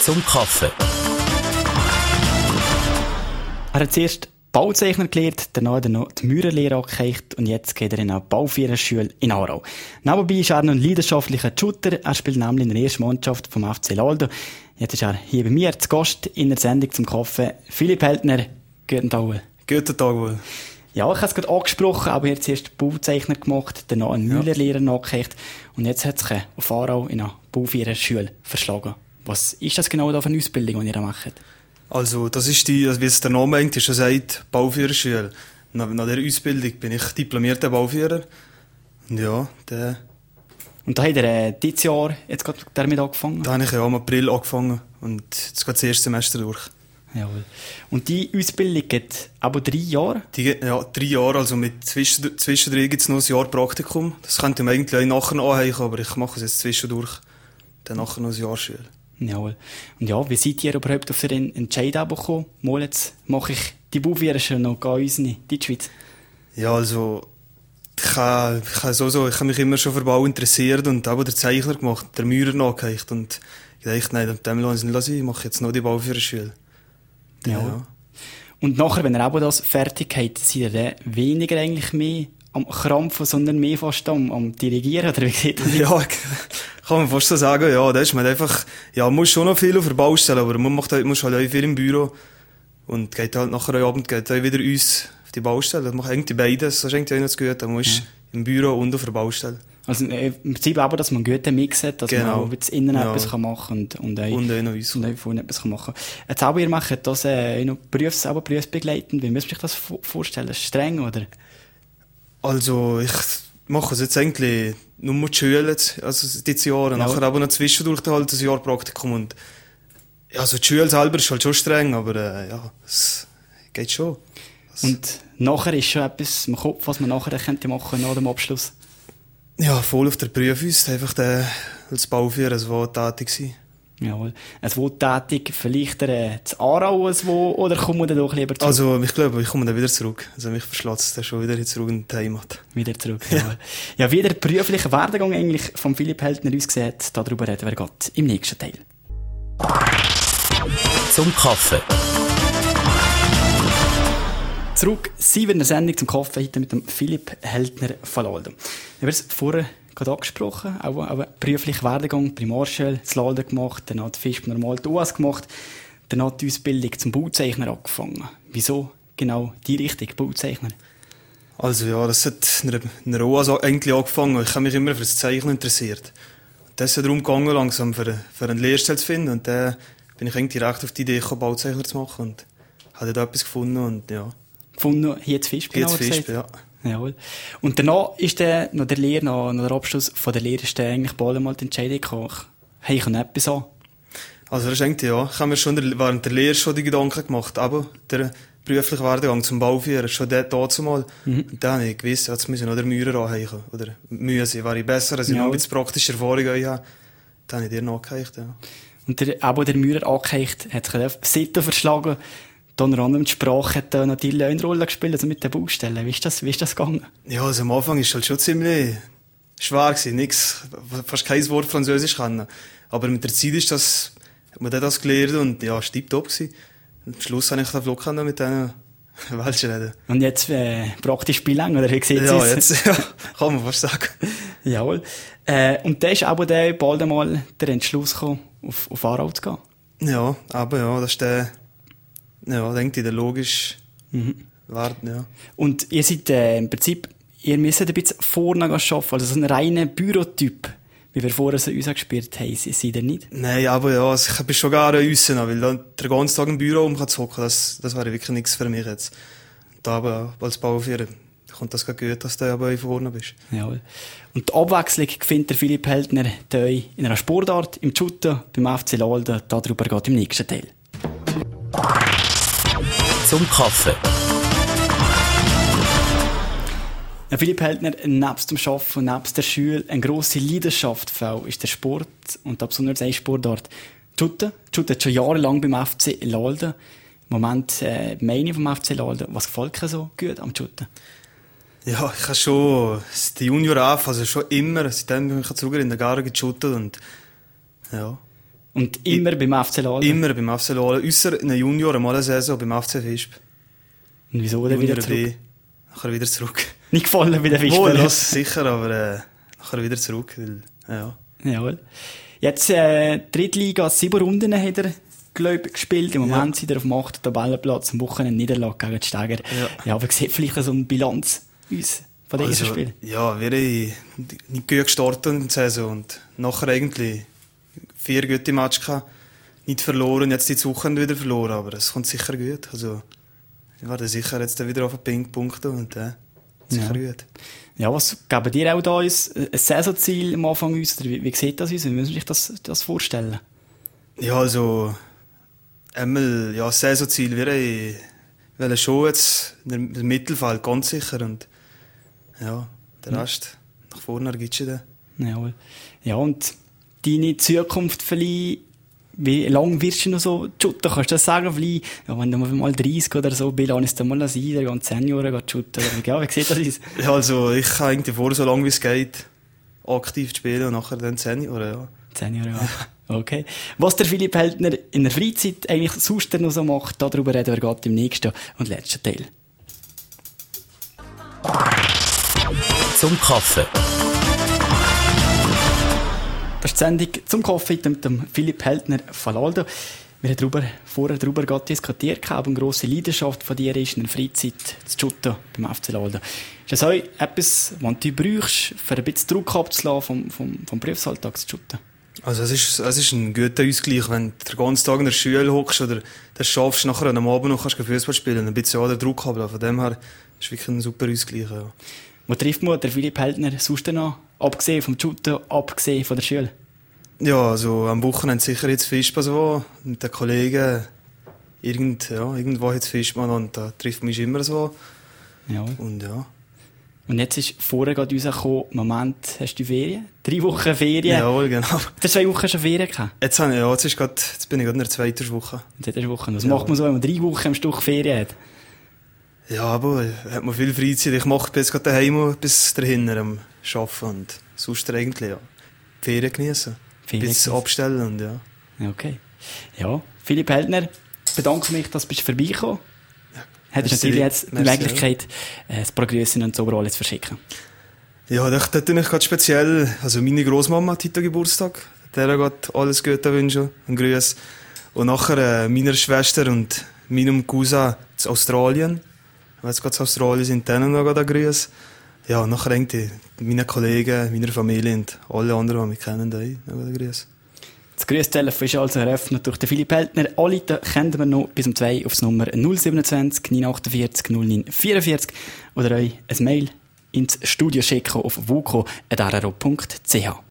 zum Kaffee. Er hat zuerst Bauzeichner gelernt, danach noch die Maurerlehre angehängt und jetzt geht er in eine Bauführerschule in Aarau. Nebenbei ist er noch ein leidenschaftlicher Shooter. Er spielt nämlich in der ersten Mannschaft vom FC Laldo. Jetzt ist er hier bei mir zu Gast in der Sendung zum Kaffee. Philipp Heltner, guten Tag. Guten Tag wohl. Ja, ich habe es gerade angesprochen, aber er hat zuerst Bauzeichner gemacht, danach einen Maurerlehrer angehängt und jetzt hat sich auf Aarau in eine Bauführerschule verschlagen. Was ist das genau da für eine Ausbildung, die ihr da macht? Also, das ist wie es der Name eigentlich schon sagt, Bauführerschule. Nach dieser Ausbildung bin ich diplomierter Bauführer. Und ja, Und da hat er dieses Jahr jetzt gerade damit angefangen? Da habe ich ja im April angefangen und jetzt geht das erste Semester durch. Jawohl. Und die Ausbildung geht aber 3 Jahre? Ja, 3 Jahre, also zwischendrin gibt es noch ein Jahr Praktikum. Das könnte man eigentlich auch nachher anhängen, aber ich mache es jetzt zwischendurch. Dann nachher noch ein Jahr Schule. Jawohl. Und ja, wie seid ihr überhaupt auf den Entscheid gekommen? Mal, jetzt mache ich die Bauführerschule noch ganz in die Schweiz. Ja, also, ich habe mich immer schon für Bau interessiert und habe den Zeichner gemacht, der Maurer nachgehängt. Und ich dachte, nein, dem lasse ich nicht, ich mache jetzt noch die Bauführerschule. Ja. Und nachher, wenn ihr auch das fertig habt, seid ihr dann weniger eigentlich mehr am Krampfen, sondern mehr fast am Dirigieren, oder wie sieht das? Ja, kann man fast so sagen, ja. Da ist man einfach, ja, man muss schon noch viel auf der Baustelle, aber man muss halt auch viel im Büro. Und geht halt nachher am Abend geht auch wieder uns auf die Baustelle. Das macht eigentlich beides, das ist eigentlich auch noch das Gute. Man ist im Büro und auf der Baustelle. Also im Prinzip aber, dass man einen guten Mix hat, dass man auch innen etwas machen kann und auch noch uns. Und auch vorne etwas machen kann. Jetzt aber, ihr macht das noch berufsbegleitend. Wie müsst ihr euch das vorstellen? Ist streng, oder? Also, ich mache es jetzt eigentlich nur mit Schule, also diese Jahre. Nachher aber noch zwischendurch halt ein Jahr Praktikum. Und, ja, also die Schule selber ist halt schon streng, aber ja, es geht schon. Und nachher ist schon etwas im Kopf, was man nachher könnte machen nach dem Abschluss? Ja, voll auf der Prüfung, einfach als Bauführer, also tätig sein. Jawohl. Also tätig, vielleicht zu Aarau oder kommen wir dann doch lieber zurück? Also ich glaube, ich komme dann wieder zurück. Also mich verschlägt es dann schon wieder zurück in die Heimat. Wieder zurück, ja. Ja, wie der berufliche Werdegang eigentlich von Philipp Heltner aussieht, darüber reden wir gerade im nächsten Teil. Zum Kaffee. Zurück, Sie in der Sendung zum Kaffee heute mit dem Philipp Heltner von Laldo. Ich habe es vorher gerade angesprochen, auch einen beruflichen Werdegang, Primarschule, das Laldo gemacht, dann hat Fisch normal die UAS gemacht, dann hat die Ausbildung zum Bauzeichner angefangen. Wieso genau die Richtung, Bauzeichner? Also ja, das hat in der UAS eigentlich angefangen. Ich habe mich immer für das Zeichnen interessiert. Das ist ja darum gegangen, langsam für eine Lehrstelle zu finden. Und dann bin ich eigentlich direkt auf die Idee gekommen, Bauzeichner zu machen. Und habe da etwas gefunden und ja. Gefunden, hier zu Fisch, genau gesagt? Ja. Jawohl. Und danach ist dann noch der Lehre, noch der Abschluss von der Lehre, ist dann eigentlich bald einmal die Entscheidung gekommen. Hey, ich kann etwas an. Also das ist eigentlich, ja, ich habe mir schon während der Lehre schon die Gedanken gemacht, aber der berufliche Werdegang zum Bauführer, schon dazu mal. Und dann habe ich gewusst, jetzt muss ich noch den Maurer anhängen. Oder müssen, wäre ich besser, als ich noch ein bisschen praktische Erfahrung habe. Dann habe ich dir nachgehängt, ja. Und der Maurer angehängt, hat sich auf Seite verschlagen. Unter anderem die Sprache hat natürlich auch eine Rolle gespielt, also mit den Baustellen. Wie ist das gegangen? Ja, also am Anfang war es halt schon ziemlich schwer gewesen. Fast kein Wort Französisch können. Aber mit der Zeit hat man das gelernt und ja, es war tipptopp gewesen. Am Schluss habe ich den Vlog mit denen Welsch reden. Und jetzt praktisch bei lang, oder wie sieht es aus? Ja, jetzt kann man fast sagen. Jawohl. Und da ist aber bald einmal der Entschluss gekommen, auf Aarau zu gehen. Ja, aber ja, das ist ja, denke ich, der logisch Wert, ja. Und ihr seid im Prinzip, ihr müsst ein bisschen vorne arbeiten, also so ein reiner Bürotyp, wie wir vorher so uns gespielt haben, seid ihr nicht? Nein, aber ja, also ich bin schon gerne raus, weil dann den ganzen Tag im Büro hocken, das wäre wirklich nichts für mich jetzt. Und aber als Bauführer kommt das gut, dass du aber vorne bist. Jawohl. Und die Abwechslung findet der Philipp Heltner in einer Sportart, im Shooten, beim FC Laldo, darüber geht im nächsten Teil. Zum Kaffee. Philipp Heltner, nebst dem Arbeiten und nebst der Schule, eine grosse Leidenschaft ist der Sport und besonders eine Sportart. Shooten hat schon jahrelang beim FC Laldo. Im Moment meine vom FC Laldo. Was gefällt dir so gut am Shooten? Ja, ich habe schon die Junior auf, also schon immer, seitdem bin ich zurück in der Garde geshootet und ja. Und immer beim FC Lalden? Immer beim FC Lalden. Ausser in den Junioren mal eine Saison beim FC Visp. Und wieso dann wieder zurück? Nachher wieder zurück. Nicht gefallen bei den Visp? Wohl, das sicher, aber nachher wieder zurück. Weil, ja. Jawohl. Jetzt Drittliga, 7 Runden hat er, glaube ich, gespielt. Im Moment sind er auf dem 8. Tabellenplatz, am Wochenende Niederlage gegen die Steiger. Ja, aber sieht vielleicht so eine Bilanz uns von diesem ersten Spiel? Ja, wir haben nicht gut gestartet in der Saison und nachher eigentlich 4 gute Matches gehabt. Nicht verloren, jetzt die Woche wieder verloren, aber es kommt sicher gut. Also, wir werden sicher jetzt wieder auf den Ping-Punkten und sicher gut. Ja, was geben dir auch da ein Saisonziel am Anfang aus? Oder wie sieht das aus? Wie müssen sich das vorstellen? Ja, also, einmal, ja, Saisonziel, wir wollen schon jetzt im Mittelfeld ganz sicher und ja, der Rest nach vorne gibt es dann. Ja, und deine Zukunft vielleicht, wie lange wirst du noch so shooten? Kannst du das sagen? Vielleicht, ja, wenn du mal 30 oder so bist, dann ist es mal sein, der geht 10 Jahre shooten. Ja, wie sieht das aus? Ja, also ich kann eigentlich vor, so lange wie es geht, aktiv zu spielen und nachher dann 10 Jahre, ja. 10 Jahre, ja. Okay. Was der Philipp Heltner in der Freizeit eigentlich sonst noch so macht, darüber reden wir gerade im nächsten und letzten Teil. Zum Kaffee. Das ist die Sendung zum Kaffee mit dem Philipp Heltner von Lalden. Wir haben vorher darüber diskutiert, ob eine grosse Leidenschaft von dir ist, in der Freizeit zu shooten beim FC Lalden. Ist das auch etwas, was du brauchst, für ein bisschen Druck abzulassen vom Berufsalltag zu shooten? Also es ist ein guter Ausgleich, wenn du den ganzen Tag in der Schule hockst oder das schaffst, nachher am Abend noch kannst du Fußball spielen, ein bisschen den Druck haben. Von dem her ist wirklich ein super Ausgleich. Ja. Wo trifft man der Philipp Heltner sonst noch, abgesehen vom Shooten, abgesehen von der Schule? Ja, also am Wochenende sicher jetzt Fischbahn so, mit den Kollegen irgendwo jetzt Fischbahn und da trifft man mich immer so. Ja. Und ja. Und jetzt ist vorher gerade rausgekommen, Moment, hast du Ferien? 3 Wochen Ferien? Jawohl, genau. Du hast 2 Wochen schon Ferien gehabt? Jetzt bin ich gerade in der 2. Woche. Was macht man so, wenn man 3 Wochen am Stück Ferien hat? Ja, aber hat man viel Freizeit. Ich mache bis gerade daheim bis dahin am Arbeiten und sonst eigentlich, ja. Ferien genießen. Ein bisschen abstellen und ja. Okay. Ja, Philipp Heltner, bedanke mich, dass du vorbeigekommen bist. Hättest du natürlich jetzt die Möglichkeit, das Progressen und so überall zu verschicken? Ja, das tue ich gerade speziell. Also meine Großmama hat heute Geburtstag. Der geht alles Gute wünschen und Grüße. Und nachher meiner Schwester und meinem Cousin in Australien. Wenn jetzt gerade in Australien sind, denen noch einen Grüße. Ja, und nachher irgendwie meine Kollegen, meiner Familie und alle anderen, die mich kennen, noch einen Grüße. Das Grüßtelefon ist also eröffnet durch den Philipp Heltner. Alle kennen wir noch bis um 2 aufs Nummer 027 948 0944 oder euch ein Mail ins Studio schicken auf vuco.rro.ch.